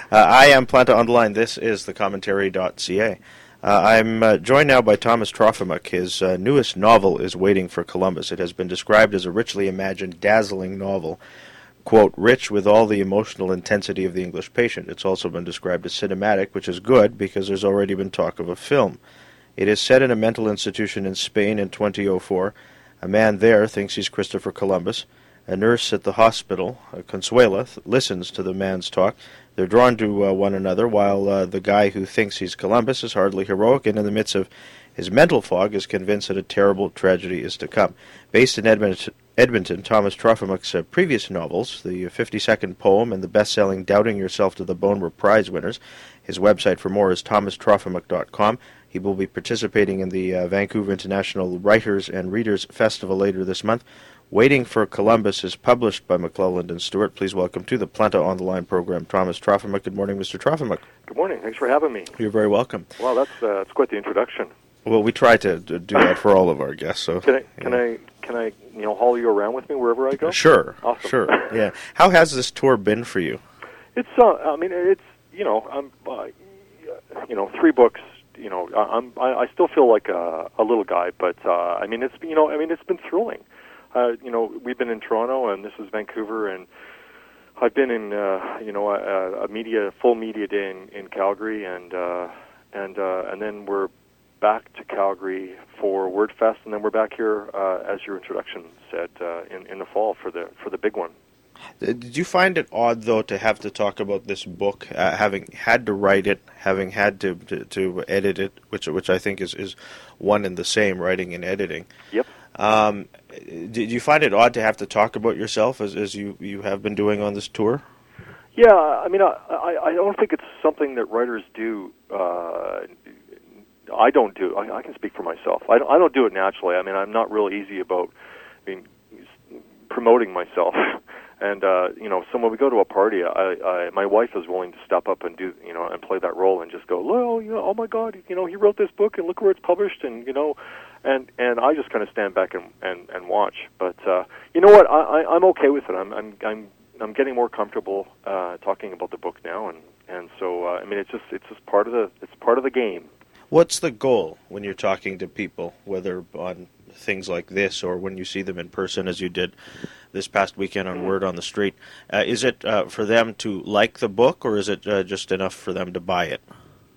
I am Planta Online. This is thecommentary.ca. I'm joined now by Thomas Trofimuk. His newest novel is Waiting for Columbus. It has been described as a richly imagined, dazzling novel, quote, rich with all the emotional intensity of the English patient. It's also been described as cinematic, which is good because there's already been talk of a film. It is set in a mental institution in Spain in 2004. A man there thinks he's Christopher Columbus. A nurse at the hospital, Consuela, listens to the man's talk. They're drawn to one another, while the guy who thinks he's Columbus is hardly heroic, and in the midst of his mental fog is convinced that a terrible tragedy is to come. Based in Edmonton, Thomas Trofimuk's previous novels, the 50-second poem and the best-selling Doubting Yourself to the Bone, were prize winners. His website for more is thomastrofimuk.com. He will be participating in the Vancouver International Writers and Readers Festival later this month. Waiting for Columbus is published by McClelland and Stewart. Please welcome to the Planta on the Line program, Thomas Trofimuk. Good morning, Mr. Trofimuk. Good morning. Thanks for having me. You're very welcome. Well, that's quite the introduction. Well, we try to do that for all of our guests. So can I haul you around with me wherever I go? Sure. Awesome. Sure. Yeah. How has this tour been for you? It's I'm 3 books. I still feel like a little guy, but it's been thrilling. We've been in Toronto, and this is Vancouver, and I've been in a full media day in Calgary, and then we're back to Calgary for WordFest, and then we're back here, as your introduction said, in the fall for the big one. Did you find it odd, though, to have to talk about this book, having had to write it, having had to edit it, which I think is one and the same, writing and editing? Yep. Did you find it odd to have to talk about yourself as you have been doing on this tour? Yeah, I don't think it's something that writers do. I don't do. I can speak for myself. I don't do it naturally. I'm not real easy about promoting myself. And so when we go to a party, my wife is willing to step up and do, and play that role and just go, well, oh my God, he wrote this book and look where it's published, and and I just kind of stand back and watch. But you know what, I'm okay with it. I'm getting more comfortable talking about the book now, and so it's just part of the game. What's the goal when you're talking to people, whether on things like this or when you see them in person, as you did this past weekend on Word on the Street? Is it for them to like the book, or is it just enough for them to buy it?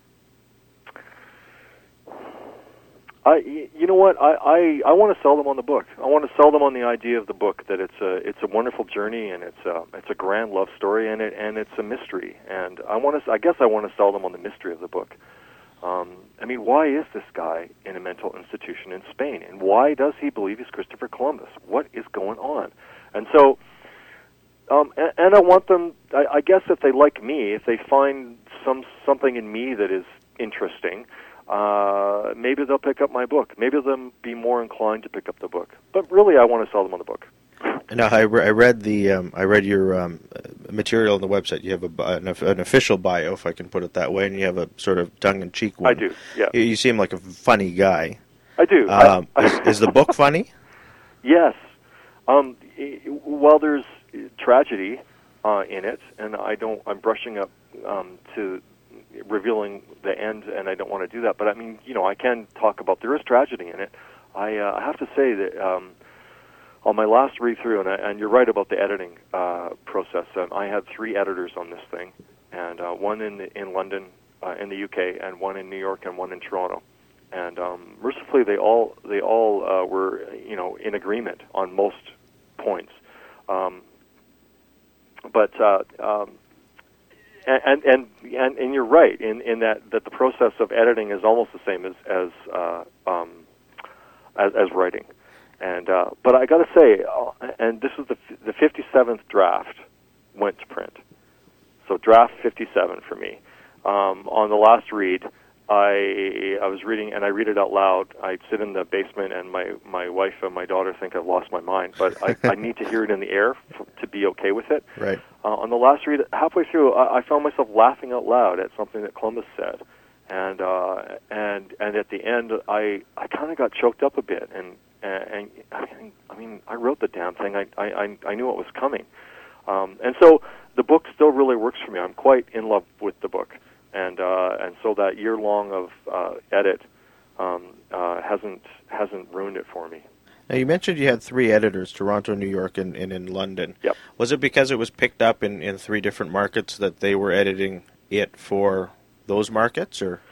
You know what? I want to sell them on the book. I want to sell them on the idea of the book, that it's a wonderful journey, and it's a grand love story, and it's a mystery. And I guess I want to sell them on the mystery of the book. Why is this guy in a mental institution in Spain, and why does he believe he's Christopher Columbus? What is going on? And so, and I want them. I guess if they like me, if they find something in me that is interesting, maybe they'll pick up my book. Maybe they'll be more inclined to pick up the book. But really, I want to sell them on the book. Now, I read your material on the website. You have an official bio, if I can put it that way, and you have a sort of tongue-in-cheek one. I do, yeah. You seem like a funny guy. I do. Is the book funny? Yes. Well, there's tragedy in it, and I'm brushing up to revealing the end, and I don't want to do that. But I can talk about, there is tragedy in it. I have to say that on my last read-through, and you're right about the editing process, I had 3 editors on this thing, and one in London, in the UK, and one in New York, and one in Toronto. And mercifully, they all were in agreement on most points. And you're right in that the process of editing is almost the same as writing. And but I got to say, and this is the 57th draft went to print. So draft 57 for me. On the last read, I was reading, and I read it out loud. I sit in the basement, and my wife and my daughter think I've lost my mind, but I need to hear it in the air to be okay with it. Right. On the last read, halfway through, I found myself laughing out loud at something that Columbus said, and at the end, I kind of got choked up a bit, and I wrote the damn thing. I knew what was coming, and so the book still really works for me. I'm quite in love with the book, and so that year long of edit hasn't ruined it for me. Now, you mentioned you had 3 editors, Toronto, New York, and in London. Yep. Was it because it was picked up in 3 different markets that they were editing it for those markets, or?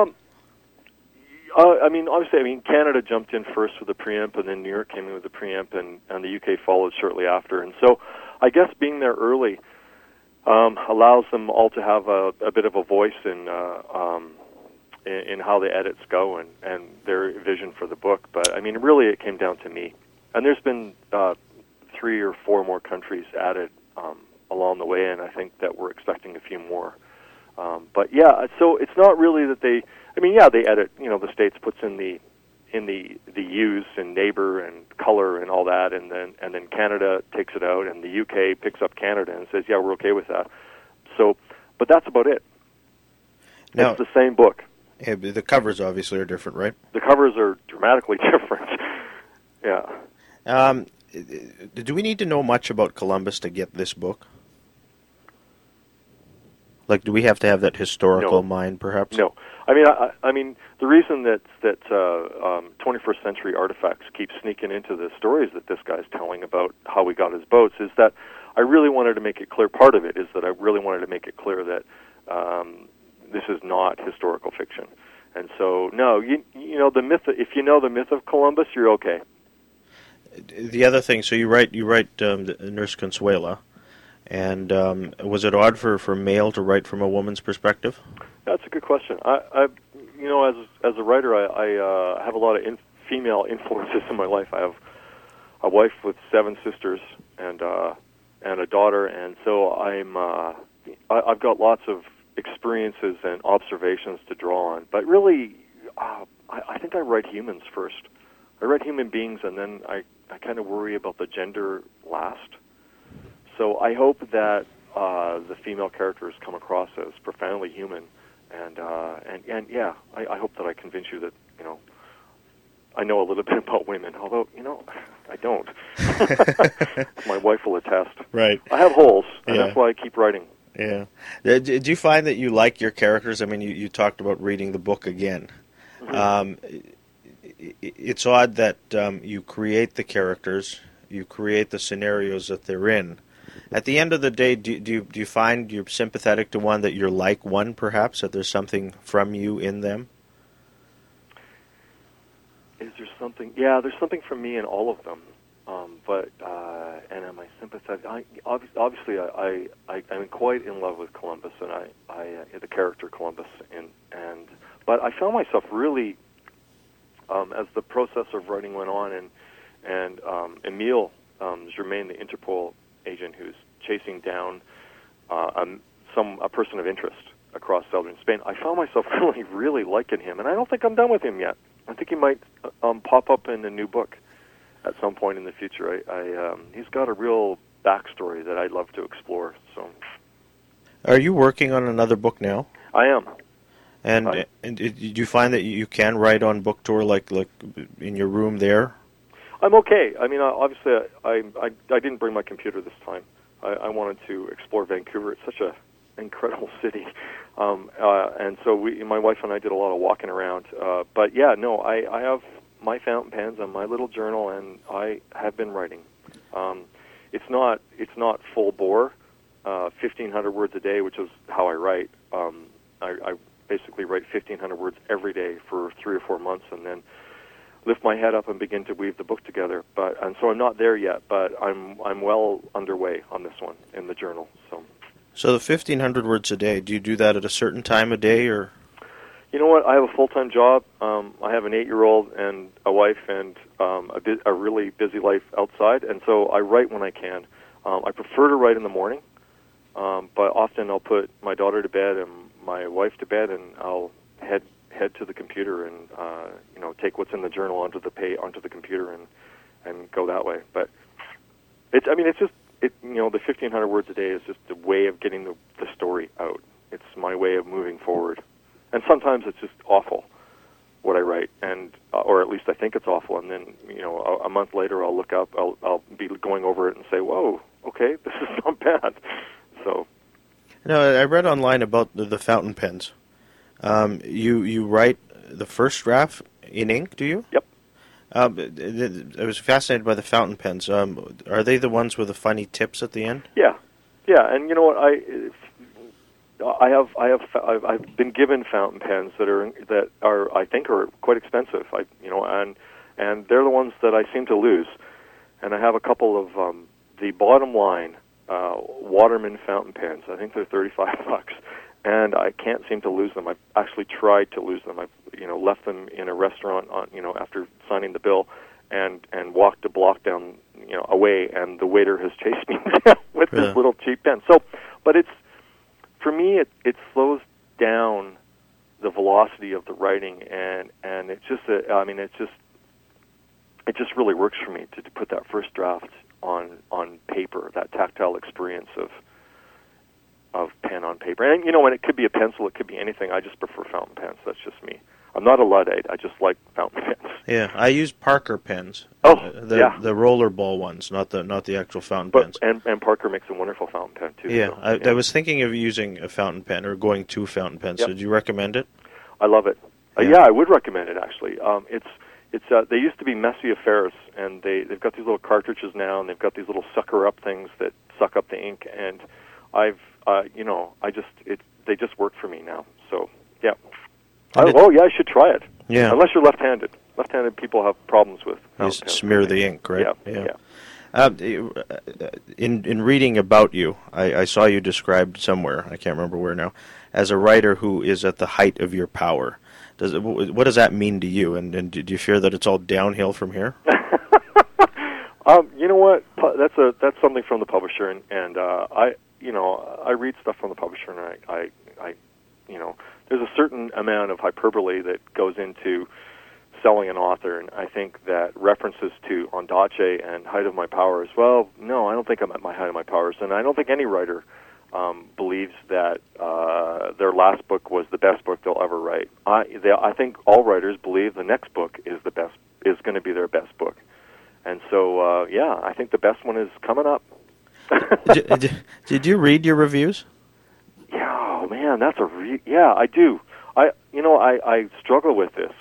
Obviously, Canada jumped in first with the preamp, and then New York came in with the preamp, and the UK followed shortly after. And so, I guess being there early allows them all to have a bit of a voice in how the edits go and their vision for the book. But really, it came down to me. And there's been 3 or 4 more countries added along the way, and I think that we're expecting a few more. But yeah, so it's not really that they. They edit. The States puts in the use and neighbor and color and all that, and then Canada takes it out, and the UK picks up Canada and says, yeah, we're okay with that. So, but that's about it. Now, it's the same book. Yeah, the covers obviously are different, right? The covers are dramatically different. Yeah. Do we need to know much about Columbus to get this book? Like, do we have to have that historical mind, perhaps? No. The reason that 21st century artifacts keep sneaking into the stories that this guy's telling about how we got his boats is that I really wanted to make it clear. Part of it is that I really wanted to make it clear that this is not historical fiction. And so, no, the myth. If you know the myth of Columbus, you're okay. The other thing, so you write Nurse Consuela, and was it odd for male to write from a woman's perspective? That's a good question. As a writer, I have a lot of female influences in my life. I have a wife with 7 sisters and a daughter, and so I've got lots of experiences and observations to draw on. But really, I think I write humans first. I write human beings, and then I kind of worry about the gender last. So I hope that the female characters come across as profoundly human, and yeah, I hope that I convince you that I know a little bit about women, although I don't. My wife will attest. Right. I have holes, and that's why I keep writing. Yeah. Do you find that you like your characters? You talked about reading the book again. Mm-hmm. It's odd that you create the characters, you create the scenarios that they're in. At the end of the day, do you find you're sympathetic to one, that you're like one, perhaps, that there's something from you in them? Is there something? Yeah, there's something from me in all of them. And am I sympathetic? Obviously, I'm quite in love with Columbus, and I the character Columbus, but I found myself really, as the process of writing went on, and Emile Germain, the Interpol agent who's chasing down a person of interest across southern Spain, I found myself really, really liking him, and I don't think I'm done with him yet. I think he might pop up in a new book at some point in the future. He's got a real backstory that I'd love to explore. So, are you working on another book now? I am. And do you find that you can write on book tour, like in your room there? I'm okay. Obviously, I didn't bring my computer this time. I wanted to explore Vancouver. It's such an incredible city, and so my wife and I did a lot of walking around. But yeah, no, I have my fountain pens and my little journal, and I have been writing. It's not full bore, 1,500 words a day, which is how I write. I basically write 1,500 words every day for 3 or 4 months, and then lift my head up and begin to weave the book together. And so I'm not there yet, but I'm well underway on this one in the journal. So the 1,500 words a day, do you do that at a certain time of day, or? You know what? I have a full-time job. I have an 8-year-old and a wife and a really busy life outside, and so I write when I can. I prefer to write in the morning, but often I'll put my daughter to bed and my wife to bed, and I'll head to the computer and take what's in the journal onto the computer and go that way. But it's just the 1,500 words a day is just a way of getting the story out. It's my way of moving forward. And sometimes it's just awful what I write, or at least I think it's awful. And then a month later I'll look up, I'll be going over it and say, "Whoa, okay, this is not bad." So, No, I read online about the fountain pens. You write the first draft in ink, do you? yep. I was fascinated by the fountain pens. Are they the ones with the funny tips at the end? Yeah, and you know what? I've been given fountain pens that are I think are quite expensive. And they're the ones that I seem to lose. And I have a couple of the bottom line Waterman fountain pens. I think they're $35, and I can't seem to lose them. I've actually tried to lose them. I've left them in a restaurant after signing the bill, and walked a block down away, and the waiter has chased me with this little cheap pen. So, but for me it slows down the velocity of the writing, and it's just it just really works for me to put that first draft on paper, that tactile experience of pen on paper. And when it could be a pencil, it could be anything. I just prefer fountain pens. That's just me. I'm not a Luddite. I just like fountain pens. Yeah, I use Parker pens. Oh, the rollerball ones, not the actual fountain pens. And Parker makes a wonderful fountain pen too. Yeah, so, I was thinking of using a fountain pen or going to fountain pens. Yep. So do you recommend it? I love it. Yeah, I would recommend it actually. They used to be messy affairs, and they've got these little cartridges now, and they've got these little sucker up things that suck up the ink, and they just work for me now. So yeah. I should try it. Yeah. Unless you're left-handed. Left-handed people have problems with fountain pens. Smear the ink, right? Yeah. In reading about you, I saw you described somewhere, I can't remember where now, as a writer who is at the height of your power. What does that mean to you? And do you fear that it's all downhill from here? You know what? That's something from the publisher, and I read stuff from the publisher, and I there's a certain amount of hyperbole that goes into selling an author, and I think that references to Ondaatje and height of my powers. Well, no, I don't think I'm at my height of my powers, and I don't think any writer believes that their last book was the best book they'll ever write. I think all writers believe the next book is going to be their best book, and so I think the best one is coming up. Did you read your reviews? Yeah, oh man, that's I do. I struggle with this.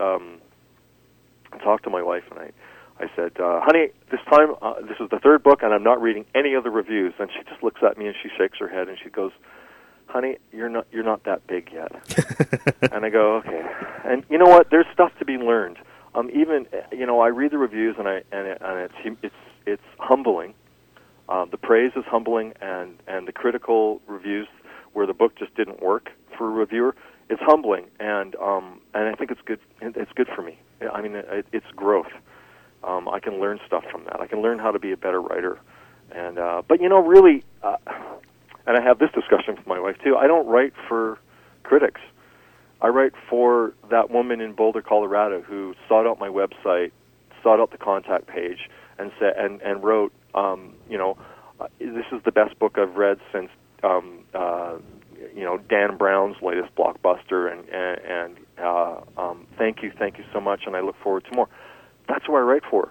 I talked to my wife and I said, honey, this time, this is the third book, and I'm not reading any of the reviews. And she just looks at me and she shakes her head and she goes, honey, you're not that big yet. And I go, okay. And you know what? There's stuff to be learned. I read the reviews and it's humbling. The praise is humbling, and the critical reviews where the book just didn't work for a reviewer, it's humbling, and I think it's good. It's good for me. I mean, it's growth. I can learn stuff from that. I can learn how to be a better writer, but really, and I have this discussion with my wife too. I don't write for critics. I write for that woman in Boulder, Colorado, who sought out my website, sought out the contact page, and said and wrote, this is the best book I've read since Dan Brown's latest blockbuster, and thank you so much, and I look forward to more. That's who I write for.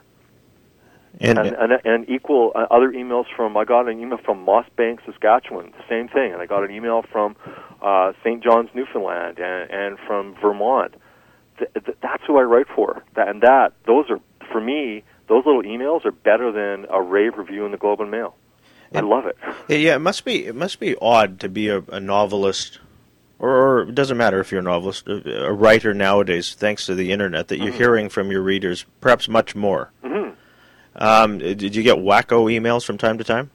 And equal other emails I got an email from Moss Bank, Saskatchewan, the same thing, and I got an email from St. John's, Newfoundland, and from Vermont. That's who I write for. Those are, for me, those little emails are better than a rave review in the Globe and Mail. I love it. Yeah, it must be odd to be a novelist, or it doesn't matter if you're a novelist, a writer nowadays, thanks to the internet, that you're hearing from your readers perhaps much more. Mm-hmm. Did you get wacko emails from time to time?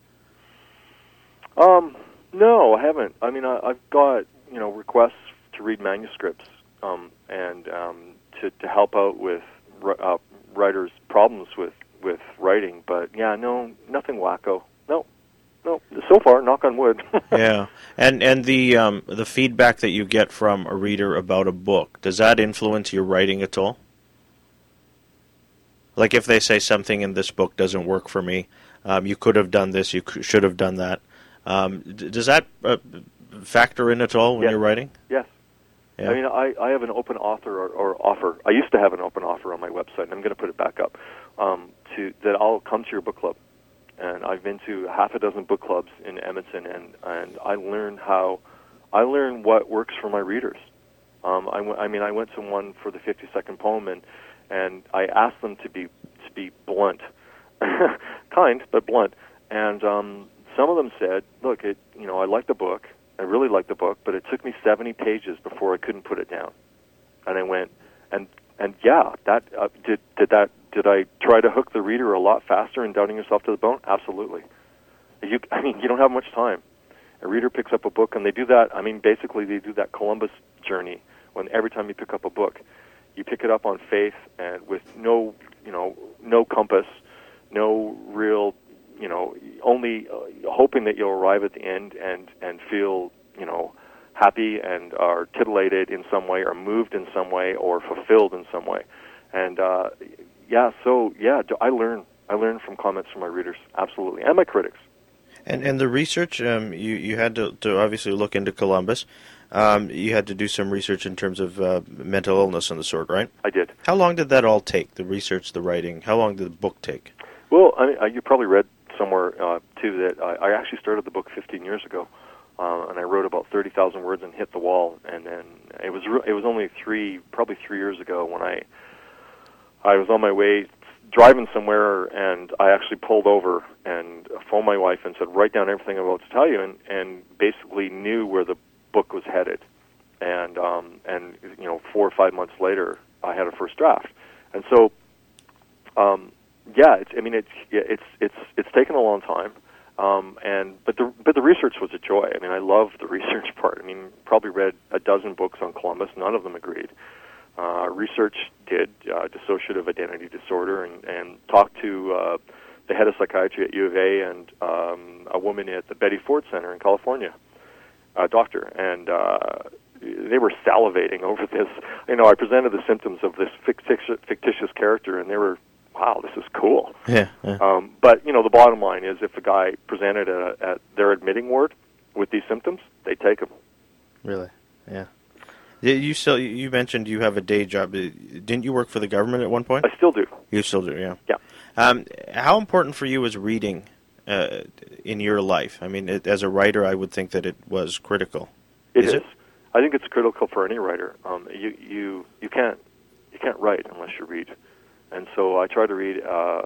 No, I haven't. I mean, I've got requests to read manuscripts and to help out with writers' problems with writing, but no, nothing wacko. No, so far, knock on wood. Yeah, and the feedback that you get from a reader about a book, does that influence your writing at all? Like if they say something in this book doesn't work for me, you could have done this, you should have done that. Does that factor in at all when you're writing? Yes. Yeah. I mean, I have an open author or offer. I used to have an open offer on my website, and I'm going to put it back up, that I'll come to your book club. and I've been to half a dozen book clubs in Edmonton, and I learn what works for my readers. I went to one for the 50-second poem, and I asked them to be blunt, kind but blunt. And some of them said, "Look, I like the book. I really like the book, but it took me 70 pages before I couldn't put it down." And I went, and yeah, that did I try to hook the reader a lot faster in Doubting Yourself to the Bone? Absolutely. You don't have much time. A reader picks up a book, and they do that. Basically, they do that Columbus journey. When every time you pick up a book, you pick it up on faith and with no compass, no real, only hoping that you'll arrive at the end and feel, happy and are titillated in some way, or moved in some way, or fulfilled in some way. And I learn from comments from my readers, absolutely, and my critics. And the research, you had to obviously look into Columbus. You had to do some research in terms of mental illness and the sort, right? I did. How long did that all take, the research, the writing? How long did the book take? Well, you probably read somewhere, too, that I actually started the book 15 years ago, and I wrote about 30,000 words and hit the wall. And then it was only probably 3 years ago when I was on my way driving somewhere, and I actually pulled over and phoned my wife and said, "Write down everything I'm about to tell you," and basically knew where the book was headed. And 4 or 5 months later, I had a first draft. And so, it's taken a long time. But the research was a joy. I love the research part. Probably read a dozen books on Columbus. None of them agreed. Research did dissociative identity disorder, and talked to the head of psychiatry at U of A and a woman at the Betty Ford Center in California, a doctor, and they were salivating over this. I presented the symptoms of this fictitious character, and they were, "Wow, this is cool." Yeah. But the bottom line is, if a guy presented at their admitting ward with these symptoms, they take him. Really? Yeah. You mentioned you have a day job. Didn't you work for the government at one point? I still do. You still do, yeah. Yeah. How important for you is reading in your life? As a writer, I would think that it was critical. It is. I think it's critical for any writer. You can't write unless you read, and so I try to read.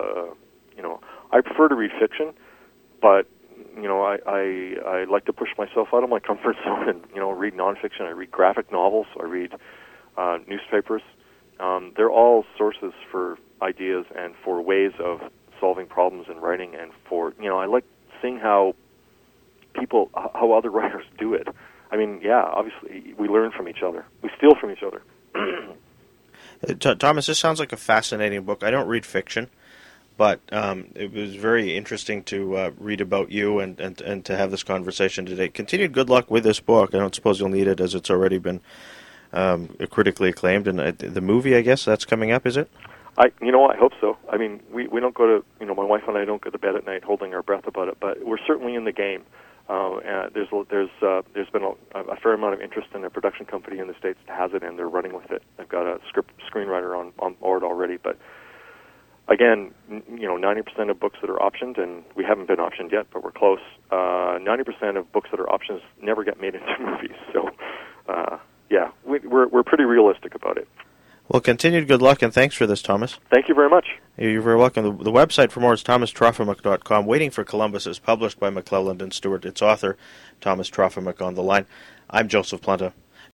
I prefer to read fiction, but I like to push myself out of my comfort zone and read nonfiction. I read graphic novels. I read newspapers. They're all sources for ideas and for ways of solving problems in writing, and for I like seeing how other writers do it. Obviously we learn from each other. We steal from each other. Thomas, this sounds like a fascinating book. I don't read fiction, but it was very interesting to read about you and to have this conversation today. Continued good luck with this book. I don't suppose you'll need it, as it's already been critically acclaimed. And the movie, I guess, that's coming up, is it? I hope so. We don't go to, my wife and I don't go to bed at night holding our breath about it, but we're certainly in the game. And there's been a fair amount of interest in a production company in the States that has it, and they're running with it. They've got a screenwriter on board already, but again, 90% of books that are optioned, and we haven't been optioned yet, but we're close. 90% of books that are options never get made into movies. So, we're pretty realistic about it. Well, continued good luck, and thanks for this, Thomas. Thank you very much. You're very welcome. The website for more is thomastrofimak.com. Waiting for Columbus is published by McClelland and Stewart. Its author, Thomas Trofimak, on the line. I'm Joseph Planta.